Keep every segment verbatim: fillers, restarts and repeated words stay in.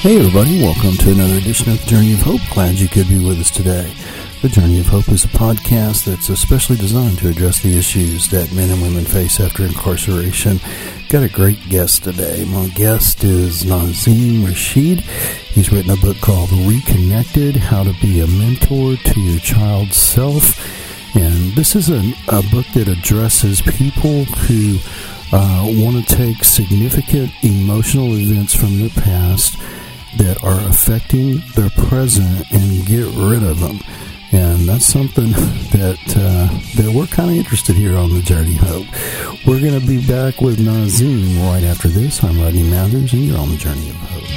Hey everybody, welcome to another edition of The Journey of Hope. Glad you could be with us today. The Journey of Hope is a podcast that's especially designed to address the issues that men and women face after incarceration. Got a great guest today. My guest is Nazim Rashid. He's written a book called Reconnected, How to Be a Mentor to Your Child's Self. And this is a, a book that addresses people who uh, want to take significant emotional events from their past that are affecting their present and get rid of them. And that's something that uh, that we're kind of interested here on The Journey of Hope. We're going to be back with Nazim right after this. I'm Rodney Mathers, and you're on The Journey of Hope.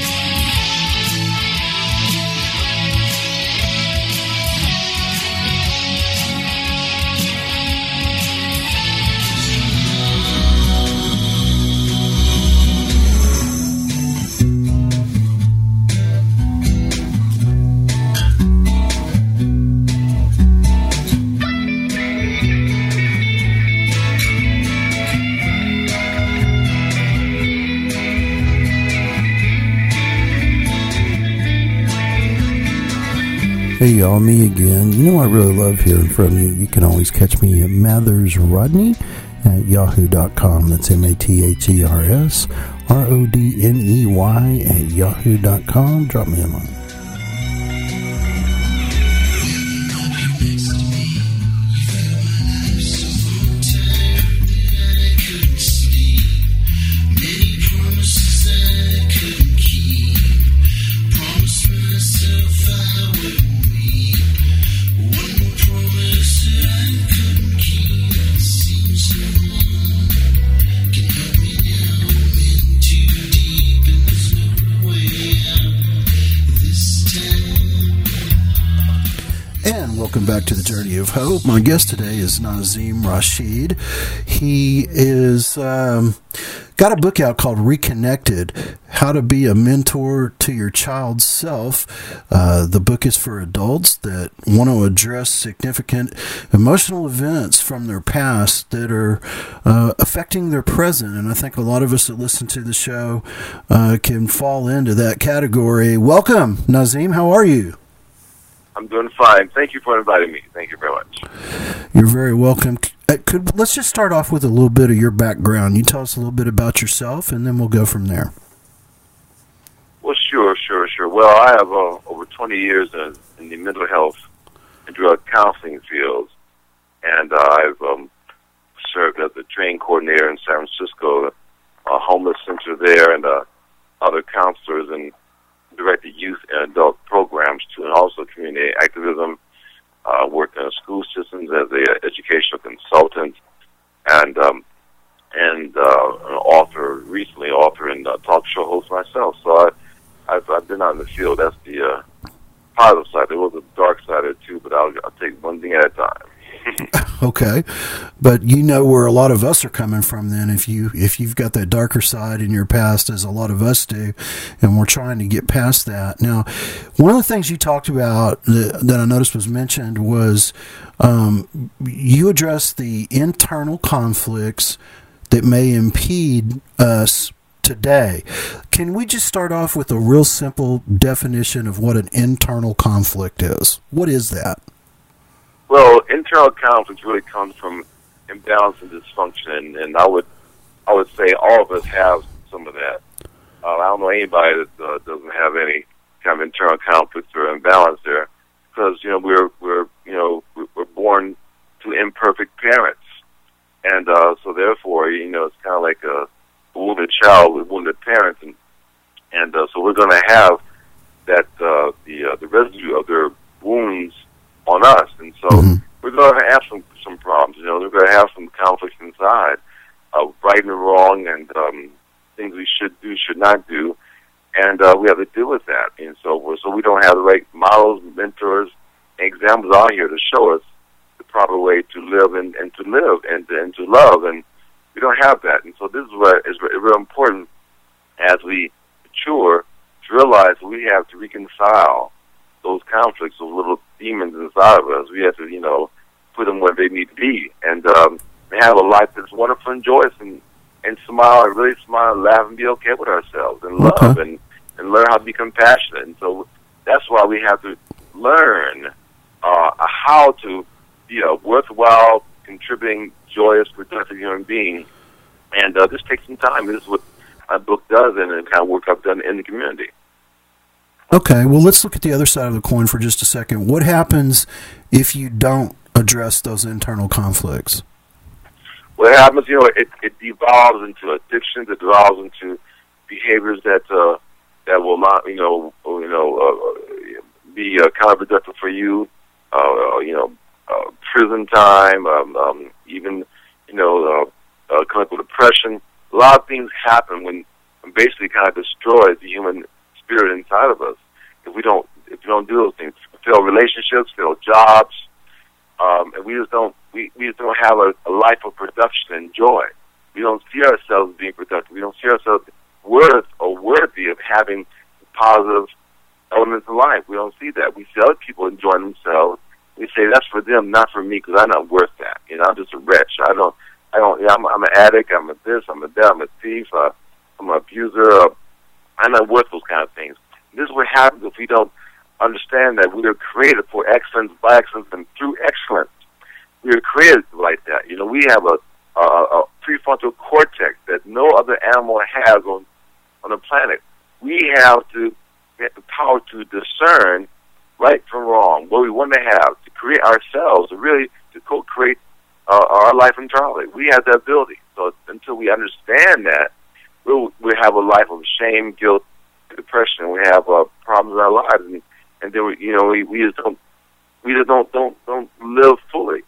Hey y'all, me again. You know I really love hearing from you. You can always catch me at Mathers Rodney at yahoo dot com. That's M A T H E R S R O D N E Y at yahoo dot com. Drop me a line. Welcome back to The Journey of Hope. My guest today is Nazim Rashid. He is um, got a book out called Reconnected, How to Be a Mentor to Your Child's Self. Uh, the book is for adults that want to address significant emotional events from their past that are uh, affecting their present. And I think a lot of us that listen to the show uh, can fall into that category. Welcome, Nazim. How are you? I'm doing fine. Thank you for inviting me. Thank you very much. You're very welcome. Uh, could let's just start off with a little bit of your background. You tell us a little bit about yourself, and then we'll go from there. Well, sure, sure, sure. Well, I have uh, over twenty years in, in the mental health and drug counseling fields, and uh, I've um, served as a training coordinator in San Francisco, a homeless center there, and uh, other counselors and directed youth and adult programs to, and also community activism. Uh, worked in school systems as an educational consultant, and um, and uh, an author, recently author and uh, talk show host myself. So I, I've, I've been out in the field. That's the uh, positive side. There was a dark side of it too, but I'll, I'll take one thing at a time. Okay, but you know where a lot of us are coming from then if you if you've got that darker side in your past, as a lot of us do, and we're trying to get past that. Now, one of the things you talked about that, that I noticed was mentioned was um, you address the internal conflicts that may impede us today. Can we just start off with a real simple definition of what an internal conflict is? What is that? Well, internal conflict really comes from imbalance and dysfunction, and, and I would, I would say all of us have some of that. Uh, I don't know anybody that uh, doesn't have any kind of internal conflict or imbalance there, because you know we're we're you know we're born to imperfect parents, and uh, so therefore you know it's kind of like a wounded child with wounded parents, and and uh, so we're going to have that uh, the uh, the residue of their wounds on us, and so mm-hmm. we're going to have some some problems. You know, we're going to have some conflicts inside, uh, right and wrong, and um, things we should do, should not do, and uh, we have to deal with that. And so, so we don't have the right models, mentors, and examples out here to show us the proper way to live and, and to live and and to love, and we don't have that. And so, this is what is real important as we mature to realize we have to reconcile those conflicts, those little demons inside of us. We have to, you know, put them where they need to be, and um, have a life that's wonderful and joyous, and, and smile, and really smile and laugh and be okay with ourselves, and love, okay. and and learn how to be compassionate. And so that's why we have to learn uh, how to be a worthwhile, contributing, joyous, productive human being. And uh, this takes some time. This is what my book does, and the kind of work I've done in the community. Okay, well, let's look at the other side of the coin for just a second. What happens if you don't address those internal conflicts? What happens, you know, it, it devolves into addictions. It devolves into behaviors that uh, that will not, you know, you know, uh, be uh, counterproductive for you. Uh, you know, uh, prison time, um, um, even, you know, uh, uh, clinical depression. A lot of things happen when, when basically kind of destroys the human spirit inside of us if we don't if we don't do those things. Fail relationships, fail jobs, um, and we just don't we, we just don't have a, a life of production and joy. We don't see ourselves being productive. We don't see ourselves worth or worthy of having positive elements in life. We don't see that. We see other people enjoying themselves. We say that's for them, not for me, because I'm not worth that. You know, I'm just a wretch. I don't. I don't. Yeah, I'm, I'm an addict. I'm a this. I'm a that. I'm a thief. Uh, I'm an abuser. Uh, I'm not worth those kind of things. This is what happens if we don't understand that we are created for excellence, by excellence, and through excellence. We are created like that. You know, we have a, a, a prefrontal cortex that no other animal has on on the planet. We have to get the power to discern right from wrong, what we want to have, to create ourselves, to really to co-create uh, our life entirely. We have that ability. So until we understand that, we'll we have a life of shame, guilt, depression. We have uh, problems in our lives, and, and then we, you know, we, we just don't we just don't don't don't live fully.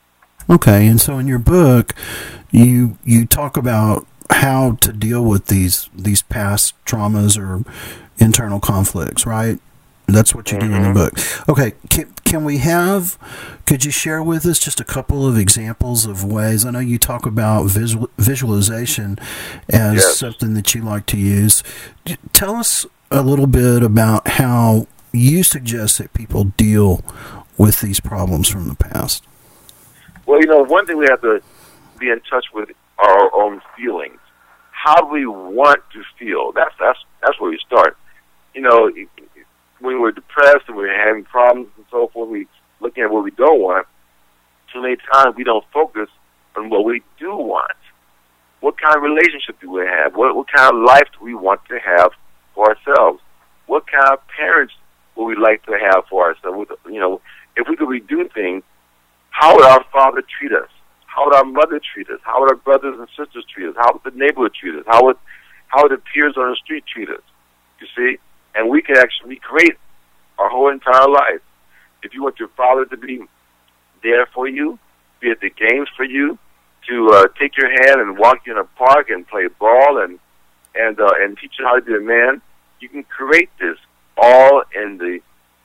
Okay, and so in your book, you you talk about how to deal with these these past traumas or internal conflicts, right? That's what you mm-hmm. do in the book. Okay, can, can we have, could you share with us just a couple of examples of ways? I know you talk about visual, visualization as yes. something that you like to use. Tell us a little bit about how you suggest that people deal with these problems from the past. Well, you know, one thing we have to be in touch with are our own feelings. How do we want to feel? That's that's that's where we start. You know, when we're depressed and we're having problems and so forth, we looking at what we don't want. Too many times we don't focus on what we do want. What kind of relationship do we have? What what kind of life do we want to have for ourselves? What kind of parents would we like to have for ourselves? You know, if we could redo things, how would our father treat us? How would our mother treat us? How would our brothers and sisters treat us? How would the neighborhood treat us? How would how would the peers on the street treat us? You see? And we can actually recreate our whole entire life. If you want your father to be there for you, be at the games for you, to uh, take your hand and walk you in a park and play ball and and uh, and teach you how to be a man, you can create this all in the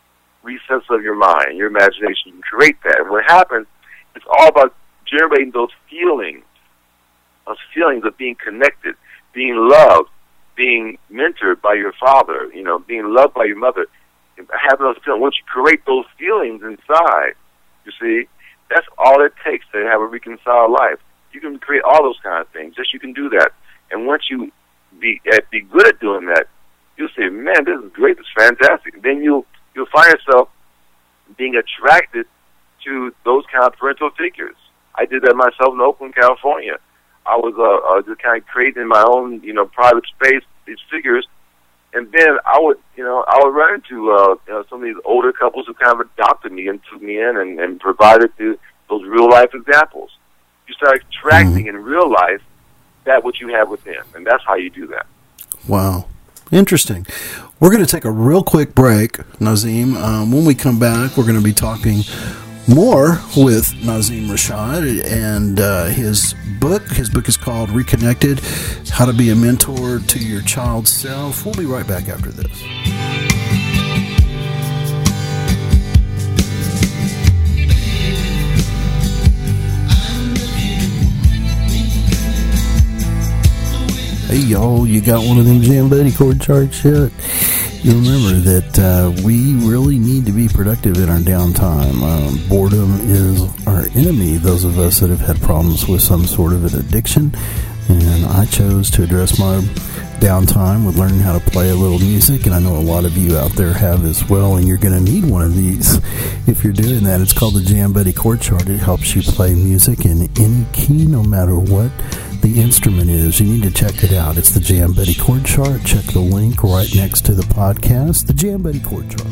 recess of your mind, your imagination. You can create that. And what happens, it's all about generating those feelings, those feelings of being connected, being loved, being mentored by your father, you know, being loved by your mother, having those feelings. Once you create those feelings inside, you see, that's all it takes to have a reconciled life. You can create all those kind of things. Just you can do that. And once you be uh, be good at doing that, you'll say, man, this is great, this is fantastic. Then you'll, you'll find yourself being attracted to those kind of parental figures. I did that myself in Oakland, California. I was uh, uh, just kind of creating my own, you know, private space, these figures, and then I would, you know, I would run into uh, you know, some of these older couples who kind of adopted me and took me in and, and provided the, those real life examples. You start attracting mm-hmm. in real life that what you have within, and that's how you do that. Wow. Interesting. We're going to take a real quick break, Nazim. Um, when we come back, we're going to be talking more with Nazim Rashad and uh, his book. His book is called Reconnected, How to Be a Mentor to Your Child's Self. We'll be right back after this. Hey, y'all, you got one of them Jam Buddy chord charts yet? You remember that uh, we really need to be productive in our downtime. Um, boredom is our enemy, those of us that have had problems with some sort of an addiction. And I chose to address my downtime with learning how to play a little music, and I know a lot of you out there have as well, and you're going to need one of these if you're doing that. It's called the Jam Buddy Chord Chart. It helps you play music in any key, no matter what the instrument is. You need to check it out. It's the Jam Buddy Chord Chart. Check the link right next to the podcast, the Jam Buddy Chord Chart.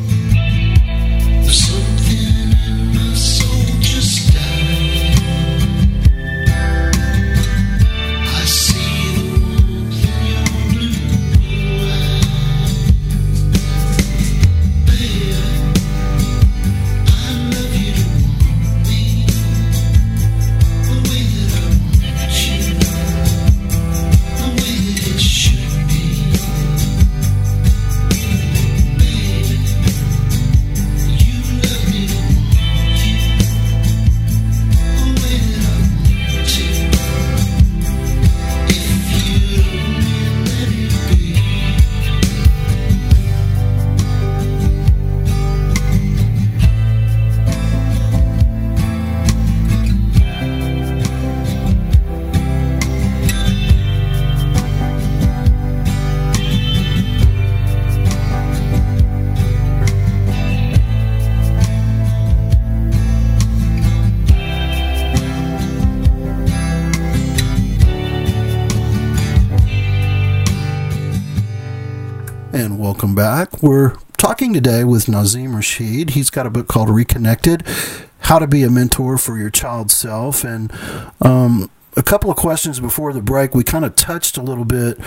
And welcome back. We're talking today with Nazim Rashid. He's got a book called Reconnected, How to Be a Mentor for Your Child's Self. And um, a couple of questions before the break. We kind of touched a little bit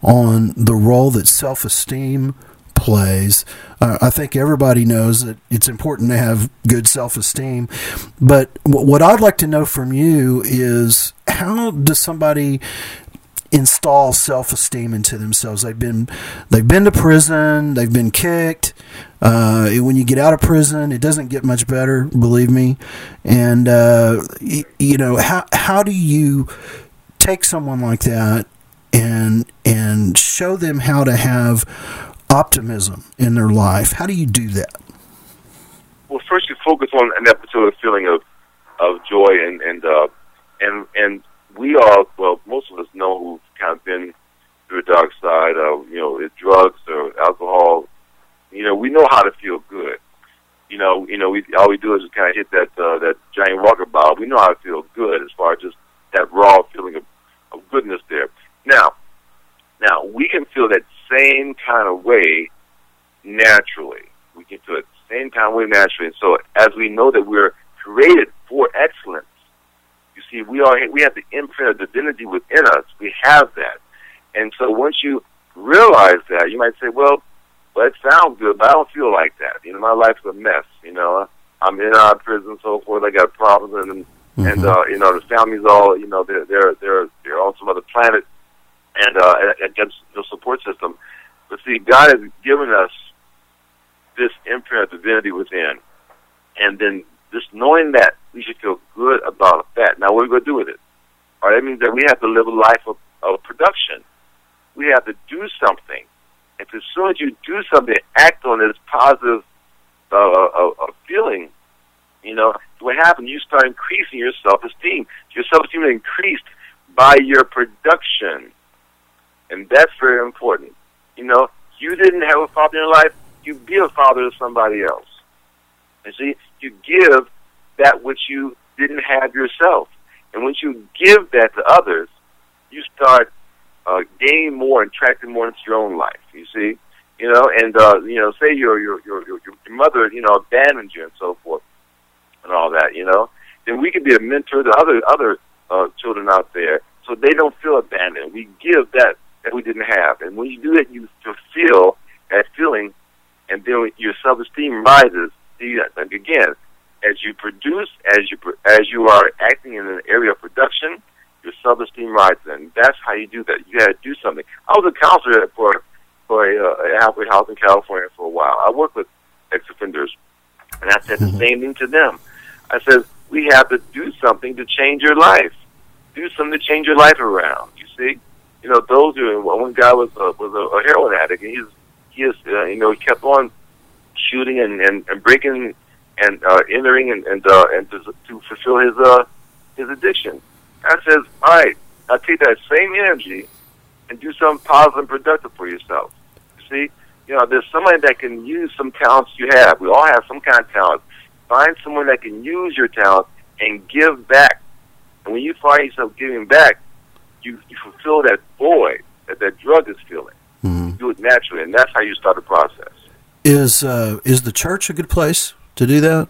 on the role that self-esteem plays. Uh, I think everybody knows that it's important to have good self-esteem. But w- what I'd like to know from you is, how does somebody install self-esteem into themselves? They've been they've been to prison, they've been kicked. Uh, when you get out of prison, it doesn't get much better, believe me. And uh, you, you know, how how do you take someone like that and and show them how to have optimism in their life? How do you do that? Well, first you focus on that particular feeling of of joy and and uh, and and. We all, well, most of us know who've kind of been through the dark side of, you know, it's drugs or alcohol. You know, we know how to feel good. You know, you know, we all we do is just kind of hit that uh, that giant Walker bottle. We know how to feel good as far as just that raw feeling of, of goodness there. Now, now we can feel that same kind of way naturally. We can feel it the same kind of way naturally. And so, as we know that we're created for excellence. You see, we are we have the imprint of divinity within us. We have that. And so once you realize that, you might say, well, well, it sounds good, but I don't feel like that. You know, my life's a mess. You know, I'm in our prison and so forth. I got problems, and mm-hmm. and uh, you know, the family's all, you know, they're they're they're they're on some other planet, and uh, against the support system. But see, God has given us this imprint of divinity within, and then just knowing that, we should feel good about that. Now, what are we going to do with it? All right, that means that we have to live a life of, of production. We have to do something. And as soon as you do something, act on this positive uh, uh, uh, feeling, you know, what happens, you start increasing your self-esteem. Your self-esteem is increased by your production. And that's very important. You know, you didn't have a father in your life, you be a father to somebody else. And see, you give that which you didn't have yourself. And once you give that to others, you start uh, gaining more and attracting more into your own life, you see? You know, and, uh, you know, say your, your, your, your, your mother, you know, abandoned you and so forth and all that, you know, then we can be a mentor to other, other uh, children out there so they don't feel abandoned. We give that that we didn't have. And when you do that, you fulfill that feeling, and then your self-esteem rises. See, like again, as you produce, as you as you are acting in an area of production, your self-esteem rises, and that's how you do that. You got to do something. I was a counselor for for a, a halfway house in California for a while. I worked with ex-offenders, and I said the same thing to them. I said, we have to do something to change your life. Do something to change your life around. You see, you know, those who one guy was a, was a, a heroin addict, and he's he is uh, you know he kept on shooting and, and, and breaking and uh, entering and and, uh, and to, to fulfill his uh, his addiction. I says, all right, I take that same energy and do something positive and productive for yourself. You see, you know, there's somebody that can use some talents you have. We all have some kind of talent. Find someone that can use your talent and give back. And when you find yourself giving back, you, you fulfill that void that that drug is filling. Mm-hmm. You do it naturally, and that's how you start the process. Is uh, is the church a good place to do that?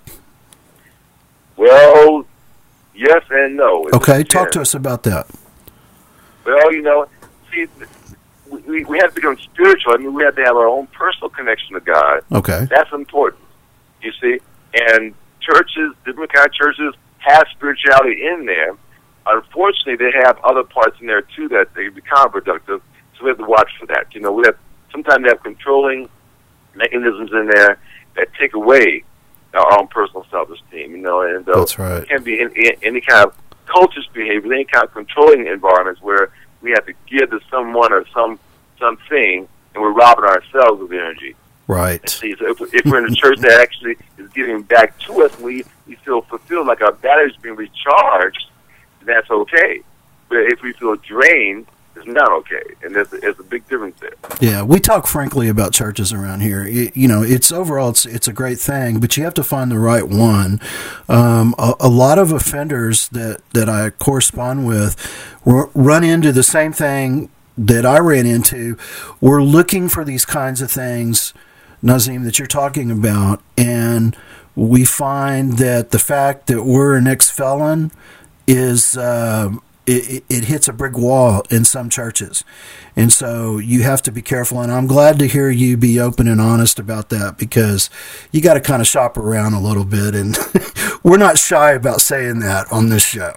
Well, yes and no. It okay, talk to us about that. Well, you know, see, we, we have to become spiritual. I mean, we have to have our own personal connection to God. Okay. That's important, you see. And churches, different kind of churches, have spirituality in there. Unfortunately, they have other parts in there, too, that they become productive, so we have to watch for that. You know, we have sometimes they have controlling mechanisms in there that take away our own personal self-esteem, you know. And uh, That's right. It can be in, in, any kind of cultish behavior, any kind of controlling environments where we have to give to someone or some something, and we're robbing ourselves of energy. Right. See, so if, if we're in a church that actually is giving back to us, we, we feel fulfilled, like our batteries being recharged, that's okay. But if we feel drained, it's not okay, and there's a, there's a big difference there. Yeah, we talk frankly about churches around here. It, you know, it's overall it's it's a great thing, but you have to find the right one. Um, a, a lot of offenders that, that I correspond with r- run into the same thing that I ran into. We're looking for these kinds of things, Nazim, that you're talking about, and we find that the fact that we're an ex-felon is uh, it, it hits a brick wall in some churches, and so you have to be careful. And I'm glad to hear you be open and honest about that, because you got to kind of shop around a little bit, and we're not shy about saying that on this show.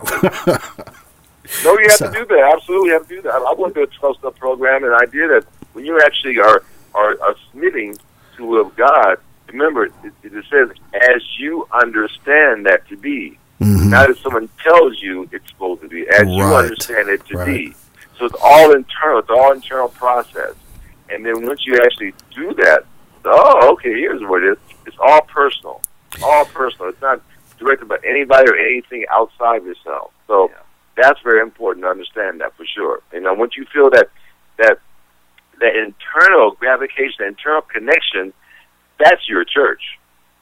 No, you have so. to do that. Absolutely, you have to do that. I went to a twelve-step program, and I did it. When you actually are are, are submitting to the will of God, remember, it, it says, as you understand that to be. Mm-hmm. Not as someone tells you it's supposed to be, as right. you understand it to right. be. So it's all internal. It's all internal process. And then once you actually do that, oh, okay, here's what it is. It's all personal. All personal. It's not directed by anybody or anything outside of yourself. So yeah. that's very important to understand that for sure. You know, once you feel that that that internal gratification, that internal connection, that's your church.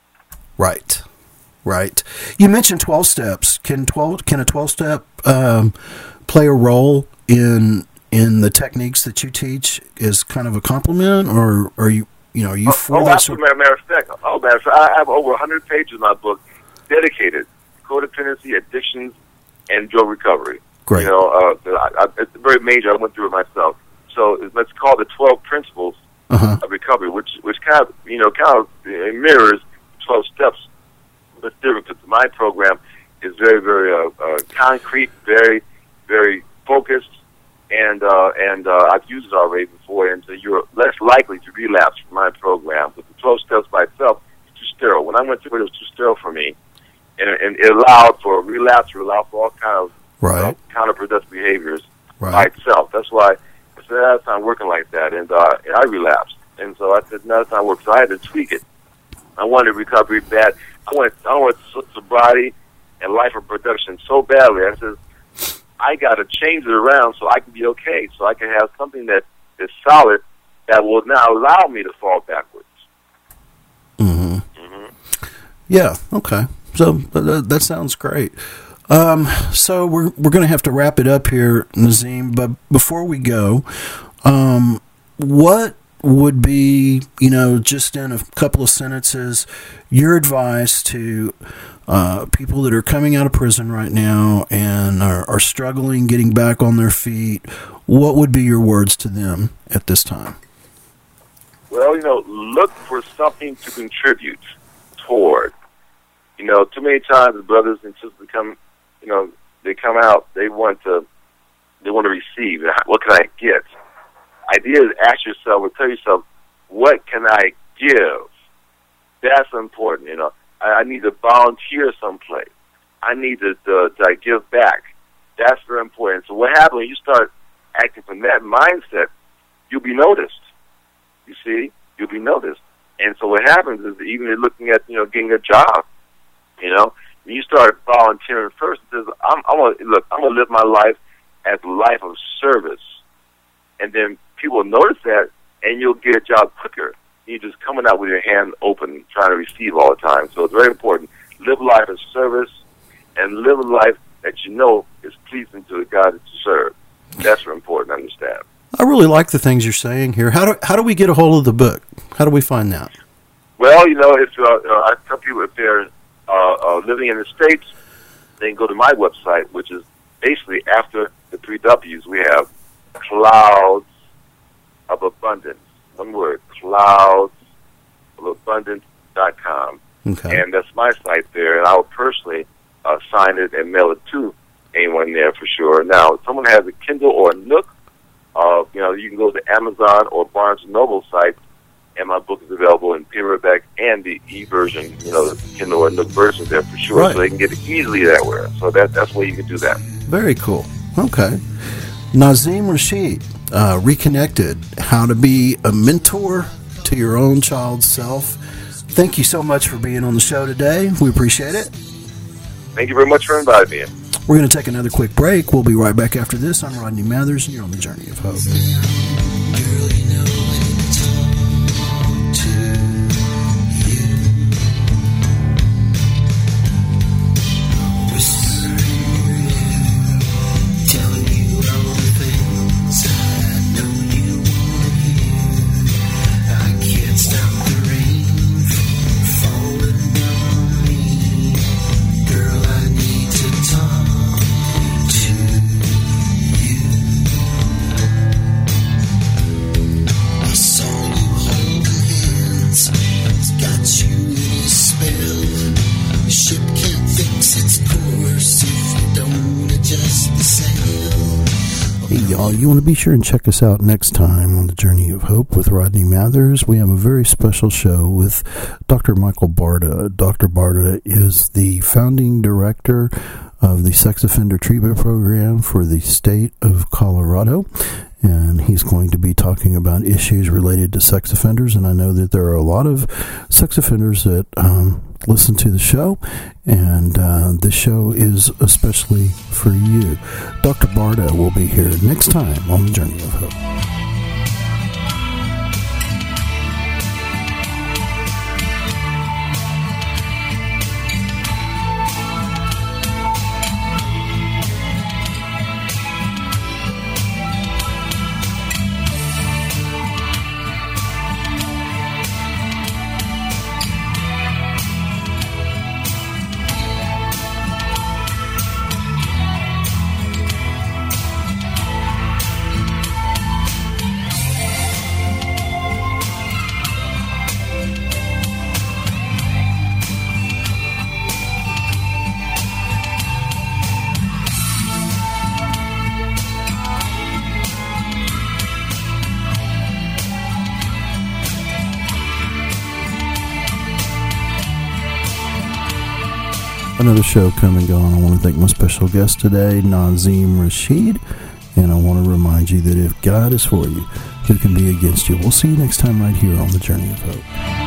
Right. Right. You mentioned twelve steps. Can twelve can a twelve step um, play a role in in the techniques that you teach as kind of a complement, or are you you know are you oh, for oh, that? Sort of matter of fact, oh, matter of fact, I have over one hundred pages in my book dedicated to codependency, addictions, and drug recovery. Great. You know, uh, I, I, it's very major. I went through it myself. So let's call it the twelve principles uh-huh. of recovery, which which kind of you know kind of mirrors twelve steps. But different, because my program is very, very uh, uh, concrete, very, very focused, and uh, and uh, I've used it already before, and so you're less likely to relapse from my program. But the twelve steps by itself is too sterile. When I went through it, it was too sterile for me, and, and it allowed for relapse, it allowed for all kinds of right. uh, counterproductive behaviors right. by itself. That's why I said, that's not working like that, and, uh, and I relapsed. And so I said, no, that's not working, so I had to tweak it. I wanted recovery bad. I want, I want sobriety and life of production so badly. I said, I got to change it around so I can be okay, so I can have something that is solid that will now allow me to fall backwards. Mm-hmm. Mm-hmm. Yeah. Okay. So that, that sounds great. Um, so we're we're going to have to wrap it up here, Nazim. But before we go, um, what would be, you know, just in a couple of sentences, your advice to uh, people that are coming out of prison right now and are, are struggling getting back on their feet? What would be your words to them at this time? Well, you know, look for something to contribute toward. You know, too many times the brothers and sisters come, you know, they come out, they want to, they want to receive. What can I get? Idea is ask yourself or tell yourself, what can I give? That's important, you know. I, I need to volunteer someplace. I need to, to, to give back. That's very important. So what happens when you start acting from that mindset, you'll be noticed. You see? You'll be noticed. And so what happens is that even looking at, you know, getting a job, you know, when you start volunteering first, it says, I'm, I'm gonna, look, I'm going to live my life as a life of service. and then people will notice that, and you'll get a job quicker. You're just coming out with your hand open, trying to receive all the time. So it's very important. Live life as service, and live a life that you know is pleasing to the God that you serve. That's very important to understand. I really like the things you're saying here. How do how do we get a hold of the book? How do we find that? Well, you know, if uh, uh, I tell people if they're uh, uh, living in the States, they can go to my website, which is basically after the three W's. We have Clouds of Abundance. One word, clouds of abundance dot com. Okay. And that's my site there, and I will personally uh, sign it and mail it to anyone there for sure. Now, if someone has a Kindle or a Nook, uh, you know, you can go to Amazon or Barnes and Noble site, and my book is available in paperback and the e-version, you know, the Kindle or Nook version there for sure. Right. So they can get it easily everywhere. So that, that's where you can do that. Very cool. Okay. Nazim Rashid, uh, Reconnected, How to Be a Mentor to Your Own Child's Self. Thank you so much for being on the show today. We appreciate it. Thank you very much for inviting me in. We're going to take another quick break. We'll be right back after this. I'm Rodney Mathers, and you're on the Journey of Hope. You want to be sure and check us out next time on The Journey of Hope with Rodney Mathers. We have a very special show with Doctor Michael Barta. Doctor Barta is the founding director of the Sex Offender Treatment Program for the state of Colorado, and he's going to be talking about issues related to sex offenders. And I know that there are a lot of sex offenders that um, listen to the show, and uh, this show is especially for you. Doctor Barta will be here next time on The Journey of Hope. Another show come and gone. I want to thank my special guest today, Nazim Rashid, and I want to remind you that if God is for you, who can be against you? We'll see you next time right here on The Journey of Hope.